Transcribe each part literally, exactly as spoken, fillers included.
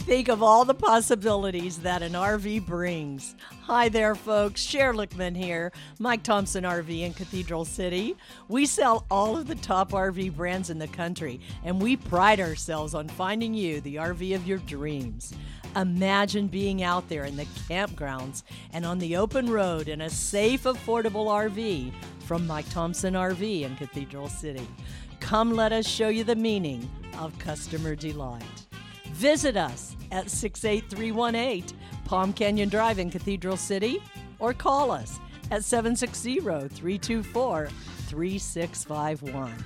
Think of all the possibilities that an R V brings. Hi there, folks. Cher Lickman here, Mike Thompson R V in Cathedral City. We sell all of the top R V brands in the country, and we pride ourselves on finding you the R V of your dreams. Imagine being out there in the campgrounds and on the open road in a safe, affordable R V from Mike Thompson R V in Cathedral City. Come let us show you the meaning of customer delight. Visit us at six eight three one eight Palm Canyon Drive in Cathedral City or call us at seven six zero, three two four, three six five one.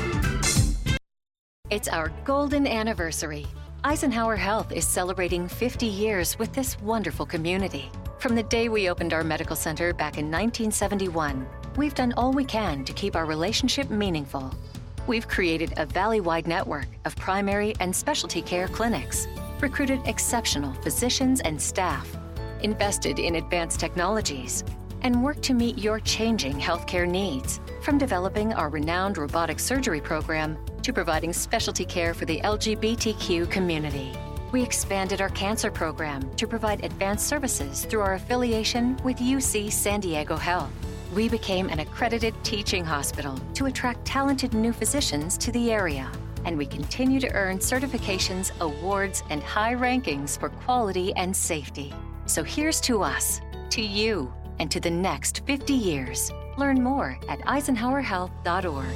It's our golden anniversary. Eisenhower Health is celebrating fifty years with this wonderful community. From the day we opened our medical center back in nineteen seventy-one, we've done all we can to keep our relationship meaningful. We've created a valley-wide network of primary and specialty care clinics, recruited exceptional physicians and staff, invested in advanced technologies, and worked to meet your changing healthcare needs, from developing our renowned robotic surgery program to providing specialty care for the L G B T Q community. We expanded our cancer program to provide advanced services through our affiliation with U C San Diego Health. We became an accredited teaching hospital to attract talented new physicians to the area, and we continue to earn certifications, awards, and high rankings for quality and safety. So here's to us, to you, and to the next fifty years. Learn more at eisenhower health dot org.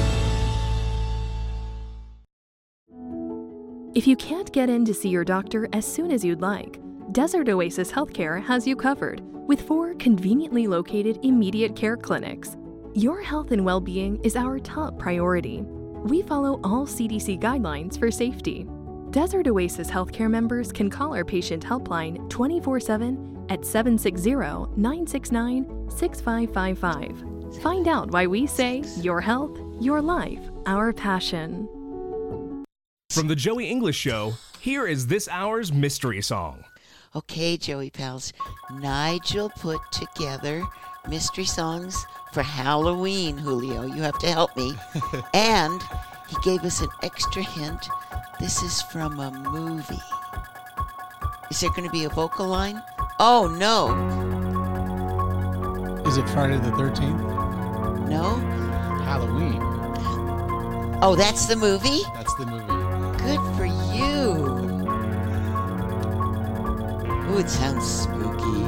If you can't get in to see your doctor as soon as you'd like, Desert Oasis Healthcare has you covered with four conveniently located immediate care clinics. Your health and well-being is our top priority. We follow all C D C guidelines for safety. Desert Oasis Healthcare members can call our patient helpline twenty-four seven at seven six zero, nine six nine, six five five five. Find out why we say your health, your life, our passion. From the Joey English Show, here is this hour's mystery song. Okay, Joey pals, Nigel put together mystery songs for Halloween, Julio. You have to help me. And he gave us an extra hint. This is from a movie. Is there going to be a vocal line? Oh, no. Is it Friday the thirteenth? No. Halloween. Oh, that's the movie? That's the movie. Good for you. Ooh, it sounds spooky.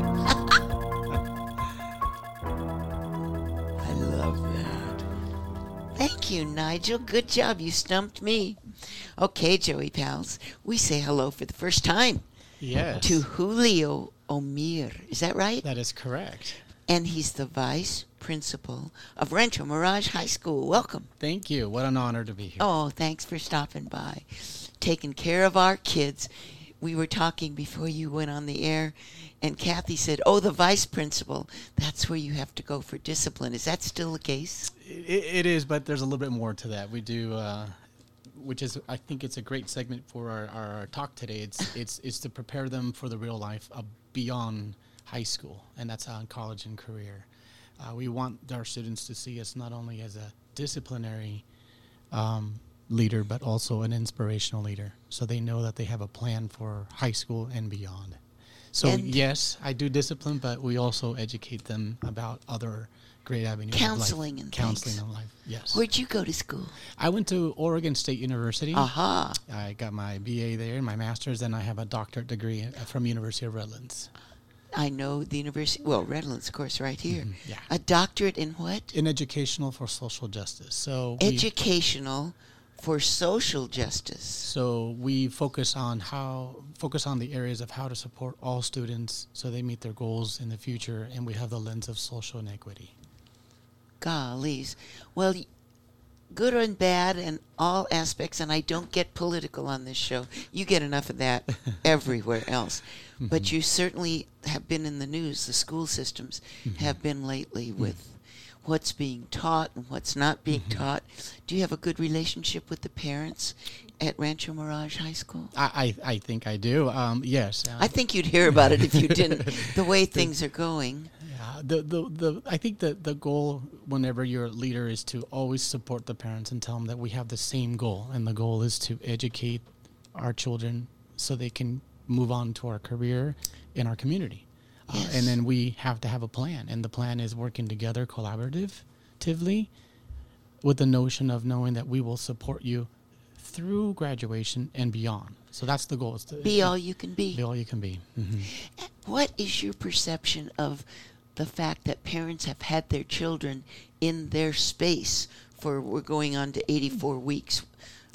I love that. Thank you, Nigel. Good job. You stumped me. Okay, Joey pals. We say hello for the first time. Yes. To Julio Omir. Is that right? That is correct. And he's the vice principal of Rancho Mirage High School. Welcome. Thank you. What an honor to be here. Oh, thanks for stopping by. Taking care of our kids. We were talking before you went on the air, and Kathy said, oh, the vice principal, that's where you have to go for discipline. Is that still the case? It, it is, but there's a little bit more to that. We do, uh, which is, I think it's a great segment for our, our talk today. It's, it's, it's to prepare them for the real life uh, beyond high school, and that's on college and career. Uh, we want our students to see us not only as a disciplinary um, leader, but also an inspirational leader, so they know that they have a plan for high school and beyond. So and yes, I do discipline, but we also educate them about other great avenues counseling of life. and counseling things. in life. Yes. Where'd you go to school? I went to Oregon State University. Aha. Uh-huh. I got my B A there and my master's, and I have a doctorate degree from University of Redlands. I know the university, well, Redlands, of course, right here. Mm-hmm, yeah. A doctorate in what? In educational for social justice. So we, educational for social justice. So we focus on how focus on the areas of how to support all students so they meet their goals in the future, and we have the lens of social inequity. Gollies. Well, good and bad and all aspects, and I don't get political on this show. You get enough of that everywhere else. Mm-hmm. But you certainly have been in the news. The school systems mm-hmm. have been lately with mm-hmm. what's being taught and what's not being mm-hmm. taught. Do you have a good relationship with the parents at Rancho Mirage High School? I, I, I think I do, um, yes. Uh, I think you'd hear about it if you didn't, the way things are going. Yeah, the, the, the, I think that the goal whenever you're a leader is to always support the parents and tell them that we have the same goal, and the goal is to educate our children so they can move on to our career in our community. Yes. Uh, and then we have to have a plan, and the plan is working together collaboratively with the notion of knowing that we will support you through graduation and beyond. So that's the goal. Is to Be all you can be. Be all you can be. Mm-hmm. What is your perception of the fact that parents have had their children in their space for, we're going on to eighty-four weeks?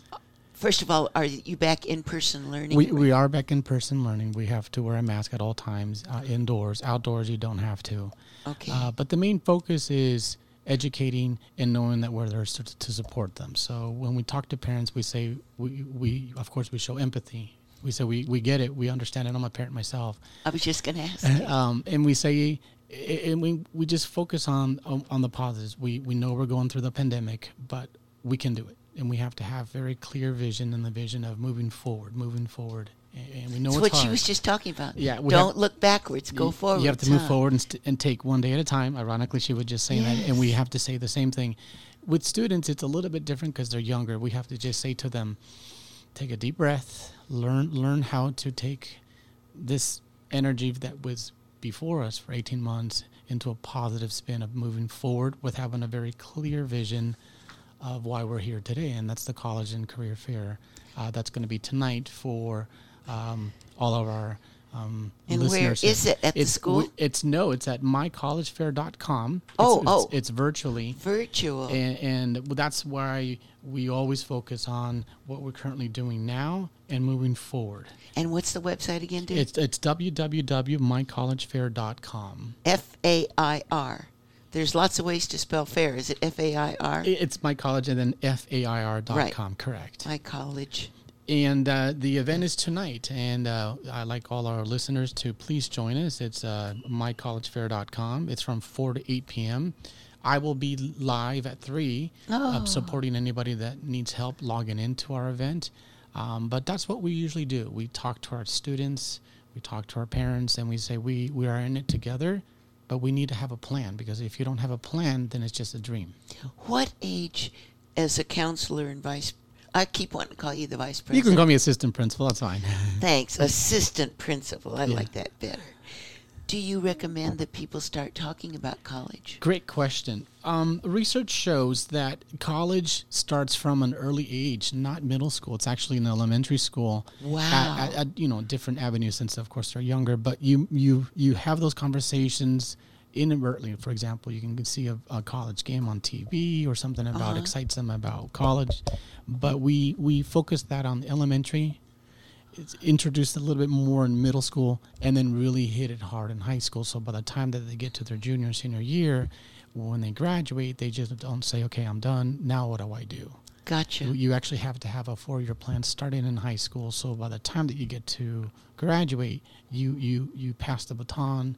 First of all, are you back in-person learning? We we are back in person learning. We have to wear a mask at all times, uh, indoors. Outdoors, you don't have to. Okay. Uh, but the main focus is educating and knowing that we're there to, to support them. So when we talk to parents, we say, we, we of course, we show empathy. We say, we, we get it. We understand it. I'm a parent myself. I was just going to ask. um, and we say, and we, we just focus on, on, on the positives. We, we know we're going through the pandemic, but we can do it. And we have to have very clear vision and the vision of moving forward, moving forward. And we know It's it's what hard. she was just talking about. Yeah, we Don't have- look backwards. Go You- forward. You have to move forward and, st- and take one day at a time. Ironically, she was just saying that, and we Yes. have to say the same thing. With students, it's a little bit different because they're younger. We have to just say to them, take a deep breath, learn learn how to take this energy that was before us for eighteen months into a positive spin of moving forward with having a very clear vision of why we're here today, and that's the College and Career Fair. Uh, that's going to be tonight for um, all of our um, And where listeners. is it? At the it's, school? w- It's no, it's at my college fair dot com. Oh, it's, oh. It's, it's virtually. Virtual. And, and that's why we always focus on what we're currently doing now and moving forward. And what's the website again, dude? It's it's w w w dot my college fair dot com. F A I R. There's lots of ways to spell fair. Is it F A I R? It's my college and then F A I R dot com, Right. correct. My college. And uh, the event is tonight, and uh, I'd like all our listeners to please join us. It's uh, my college fair dot com. It's from four to eight p.m. I will be live at three, Oh. uh, supporting anybody that needs help logging into our event. Um, but that's what we usually do. We talk to our students, we talk to our parents, and we say we, we are in it together, but we need to have a plan, because if you don't have a plan, then it's just a dream. What age, as a counselor and vice, I keep wanting to call you the vice You president. can call me assistant principal, that's fine. Thanks, assistant principal. I Yeah. like that better. Do you recommend that people start talking about college? Great question. Um, research shows that college starts from an early age, not middle school. It's actually in elementary school. Wow. At, at, at, you know, different avenues, since of course they're younger. But you you you have those conversations inadvertently. For example, you can see a, a college game on T V or something about Uh-huh. excites them about college. But we we focus that on elementary. It's introduced a little bit more in middle school, and then really hit it hard in high school. So by the time that they get to their junior, senior year, when they graduate, they just don't say, okay, I'm done. Now what do I do? Gotcha. You, you actually have to have a four-year plan starting in high school. So by the time that you get to graduate, you you, you pass the baton.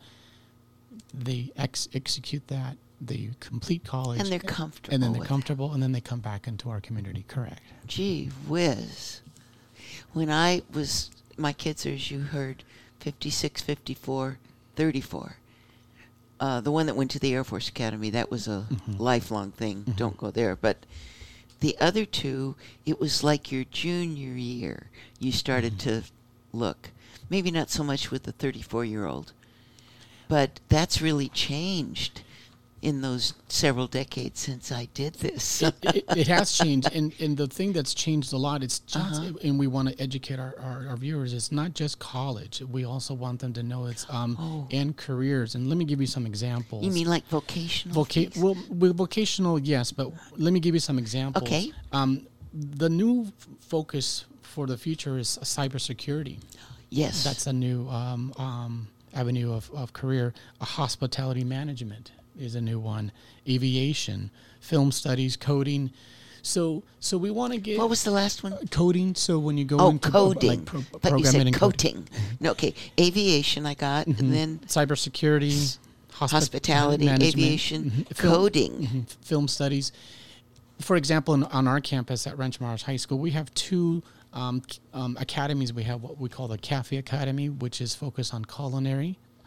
They ex- execute that. They complete college. And they're comfortable And then they're with it. comfortable, and then they come back into our community. Correct. Gee whiz. When I was, my kids are, as you heard, fifty-six, fifty-four, thirty-four. Uh, the one that went to the Air Force Academy, that was a Mm-hmm. lifelong thing. Don't go there. But the other two, it was like your junior year. You started Mm-hmm. to look. Maybe not so much with the thirty-four-year-old. But that's really changed in those several decades since I did this. it, it, it has changed, and, and the thing that's changed a lot, it's just, Uh-huh. and we want to educate our, our, our viewers, it's not just college. We also want them to know it's um Oh. and careers. And let me give you some examples. You mean like vocational? Voca- things? well, with vocational, yes, but let me give you some examples. Okay. Um, the new f- focus for the future is cybersecurity. Yes. That's a new um, um, avenue of, of career. A hospitality management is a new one. Aviation, film studies, coding. So, so we want to get What was the last one? coding. So when you go Oh, into coding. like pro- but you programming said and coding. coating. No, okay. Aviation I got, and then cybersecurity, hospi- hospitality, management, aviation, mhm, film- coding. mhm, film studies. For example, in, on our campus at Rancho Maras High School, we have two um, c- um, academies. We have what we call the Cafe Academy, which is focused on culinary,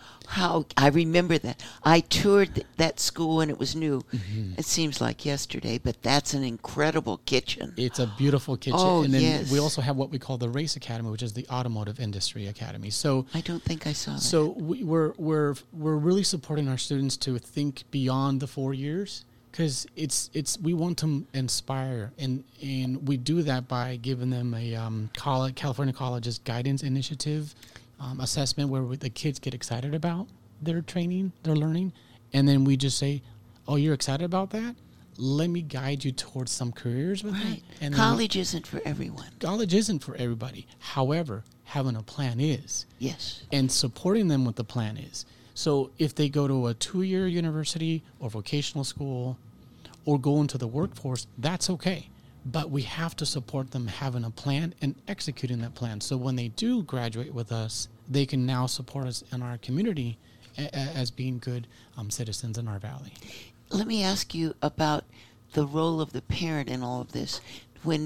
How I remember that. I toured th- that school when it was new. Mm-hmm. It seems like yesterday, but that's an incredible kitchen. It's a beautiful kitchen. Oh, and then yes. we also have what we call the Race Academy, which is the Automotive Industry Academy. So I don't think I saw that. So we, we're we're we're really supporting our students to think beyond the four years, because it's it's we want to inspire, and and we do that by giving them a um, college, California Colleges Guidance Initiative um, assessment, where we, the kids get excited about their training, their learning, and then we just say, "Oh, you're excited about that? Let me guide you towards some careers with Right. that." And then College isn't for everyone. college isn't for everybody. However, having a plan is. Yes. And supporting them with the plan is. So if they go to a two-year university or vocational school or go into the workforce, that's okay. But we have to support them having a plan and executing that plan. So when they do graduate with us, they can now support us in our community a- a- as being good um, citizens in our valley. Let me ask you about the role of the parent in all of this. When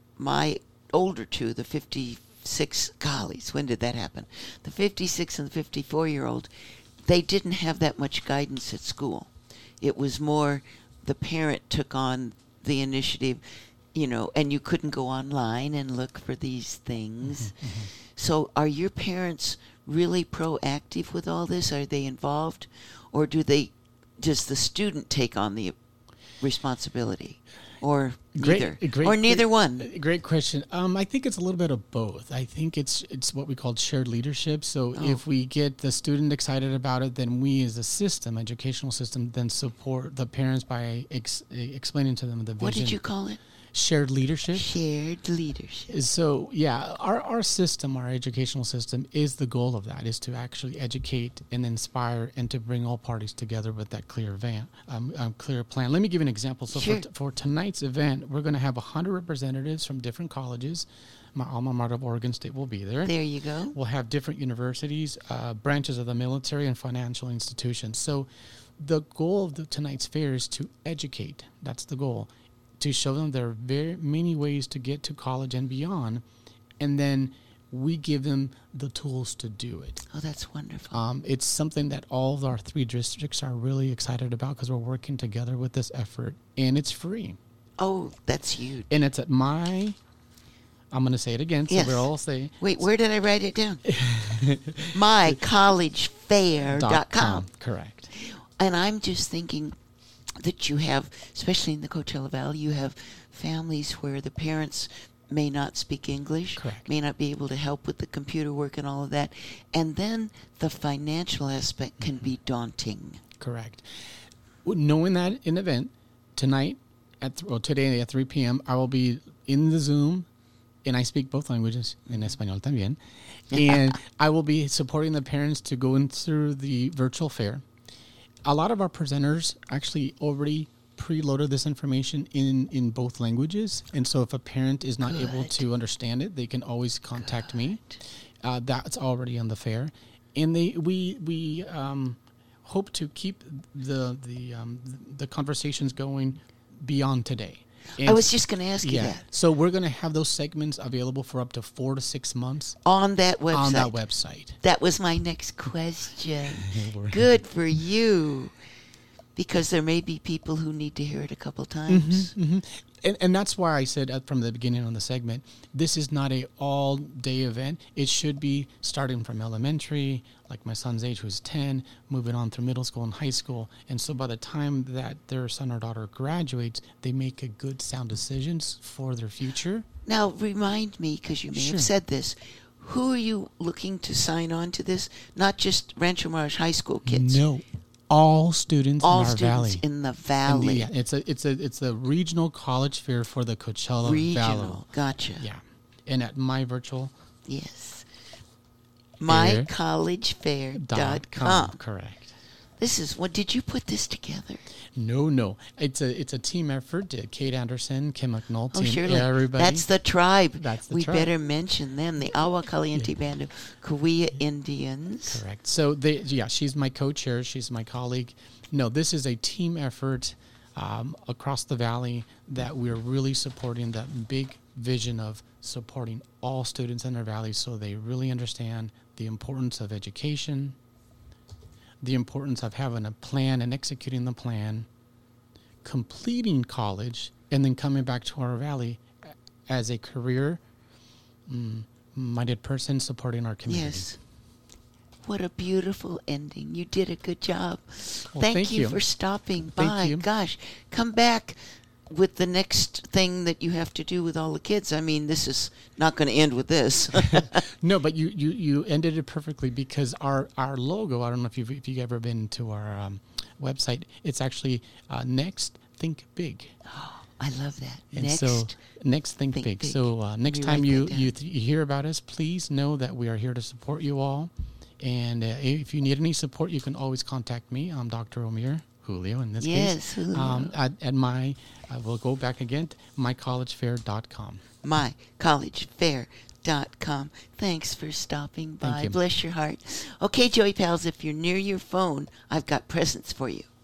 my older two, the fifty-six, gollies, when did that happen? The fifty-six and the fifty-four-year-old, they didn't have that much guidance at school. It was more the parent took on the initiative, you know, and you couldn't go online and look for these things. Mm-hmm, mm-hmm. So are your parents really proactive with all this? Are they involved? Or do they, does the student take on the responsibility? Or neither? Great, great, or neither great, one? Great question. Um, I think it's a little bit of both. I think it's it's what we call shared leadership. So Oh. if we get the student excited about it, then we as a system, educational system, then support the parents by ex- explaining to them the vision. What did you call it? Shared leadership. Shared leadership. So yeah, our, our system, our educational system, is the goal of that, is to actually educate and inspire and to bring all parties together with that clear van, um, um, clear plan. Let me give you an example. So Sure. for, t- for tonight's event, we're going to have one hundred representatives from different colleges. My alma mater of Oregon State will be there. There you go. We'll have different universities, uh, branches of the military, and financial institutions. So the goal of the, tonight's fair is to educate. That's the goal. To show them there are very many ways to get to college and beyond, and then we give them the tools to do it. Oh, that's wonderful. Um, it's something that all of our three districts are really excited about because we're working together with this effort, and it's free. Oh, that's huge. And it's at my, I'm going to say it again, so Yes. we'll all say Wait, where did I write it down? my college fair dot com. Correct. And I'm just thinking that you have, especially in the Coachella Valley, you have families where the parents may not speak English, Correct. may not be able to help with the computer work and all of that. And then the financial aspect can be daunting. Correct. W- Knowing that in event, tonight, at th- or today at three p.m., I will be in the Zoom, and I speak both languages, en español también, and I will be supporting the parents to go in through the virtual fair. A lot of our presenters actually already preloaded this information in, in both languages, and so if a parent is not able Good. to understand it, they can always contact me. Uh, that's already on the fair, and they we we um, hope to keep the the um, the conversations going beyond today. I And was just going to ask you yeah, that. so we're going to have those segments available for up to four to six months On that website. on that website. That was my next question. Good for you. Because there may be people who need to hear it a couple times. hmm And, and that's why I said at, from the beginning on the segment, this is not a all-day event. It should be starting from elementary, like my son's age, who's ten, moving on through middle school and high school. And so by the time that their son or daughter graduates, they make a good, sound decisions for their future. Now, remind me, because you may Sure. have said this, who are you looking to sign on to this? Not just Rancho Mirage High School kids. No, all students All in our students valley. in the And the- valley. yeah, it's a it's a it's a regional college fair for the Coachella Regional. Valley. Gotcha. Yeah, and at my virtual Yes. my college fair dot com. Correct. This is what did you put this together? No, no, it's a it's a team effort. Uh, Kate Anderson, Kim McNulty, Oh, and surely. everybody. That's the tribe. That's the we tribe. better mention them, the Agua Caliente Band of Cahuilla Indians. Correct. So they, yeah, she's my co-chair. She's my colleague. No, this is a team effort um, across the valley that we're really supporting that big vision of supporting all students in our valley so they really understand the importance of education, the importance of having a plan and executing the plan, completing college, and then coming back to our valley as a career mm, minded person supporting our community. Yes. What a beautiful ending. You did a good job. Well, thank, thank you, you for stopping Thank by. you. Gosh, come back with the next thing that you have to do with all the kids. I mean, this is not going to end with this. No, but you, you, you ended it perfectly because our, our logo, I don't know if you've, if you've ever been to our um, website, it's actually uh, Next Think Big. I love that. And next. so, next think, Think big. Big. So uh, next me time write you that you, down. th- you hear about us, please know that we are here to support you all. And uh, if you need any support, you can always contact me. I'm Doctor Omir, Julio in this Yes, case. Julio. Um, at, at my, uh, we'll go back again, my college fair dot com. my college fair dot com. Thanks for stopping by. Thank you. Bless your heart. Okay, Joey Pals, if you're near your phone, I've got presents for you.